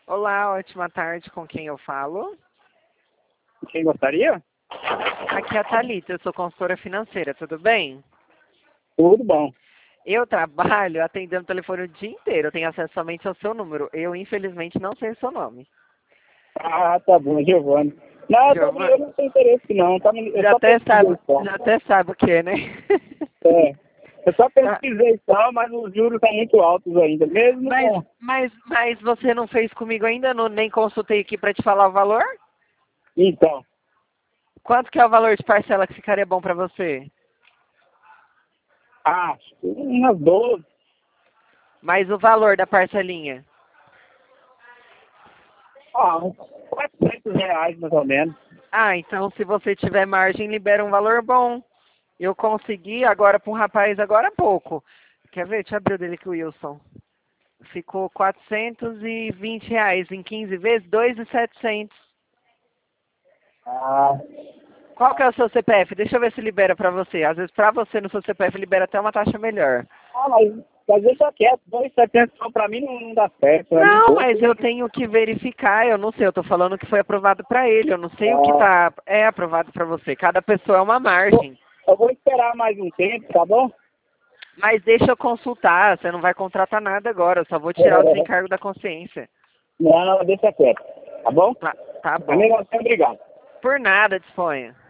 Olá, ótima tarde. Com quem eu falo? Quem gostaria? Aqui é a Thalita, eu sou consultora financeira, tudo bem? Tudo bom. Eu trabalho atendendo o telefone o dia inteiro, eu tenho acesso somente ao seu número. Eu, infelizmente, não sei o seu nome. Ah, tá bom, Giovanni. Não, Giovana, eu não tenho interesse não. Tá, eu já só até pesquisei sabe, só. já até sabe o que é, né? É, eu só Tá. pesquisei só, mas os juros estão muito altos ainda. Mesmo Mas, com... mas você não fez comigo ainda? Não, nem consultei aqui para te falar o valor? Então, Quanto que é o valor de parcela que ficaria bom para você? acho que umas 12. Mas o valor da parcelinha? Uns R$ 400 mais ou menos. Ah, então se você tiver margem, libera um valor bom. Eu consegui agora para um rapaz agora há pouco. Quer ver? Deixa eu abrir o dele aqui, o Wilson. Ficou R$ 420 em 15 vezes, 2.700. Ah, Qual que é o seu CPF? Deixa eu ver se libera para você. Às vezes para você no seu CPF libera até uma taxa melhor. mas deixa quieto. 2.700 só pra mim não dá certo. É muito Não, pouco. mas eu tenho que verificar. Eu não sei. Eu tô falando que foi aprovado para ele. Eu não sei o que Ah, tá é aprovado para você. Cada pessoa é uma margem. eu vou esperar mais um tempo, tá bom? Mas deixa eu consultar. Você não vai contratar nada agora. Eu só vou tirar o desencargo da consciência. Não, deixa quieto. Tá bom? Tá, tá bom. Amigo, obrigado. Por nada, disponha.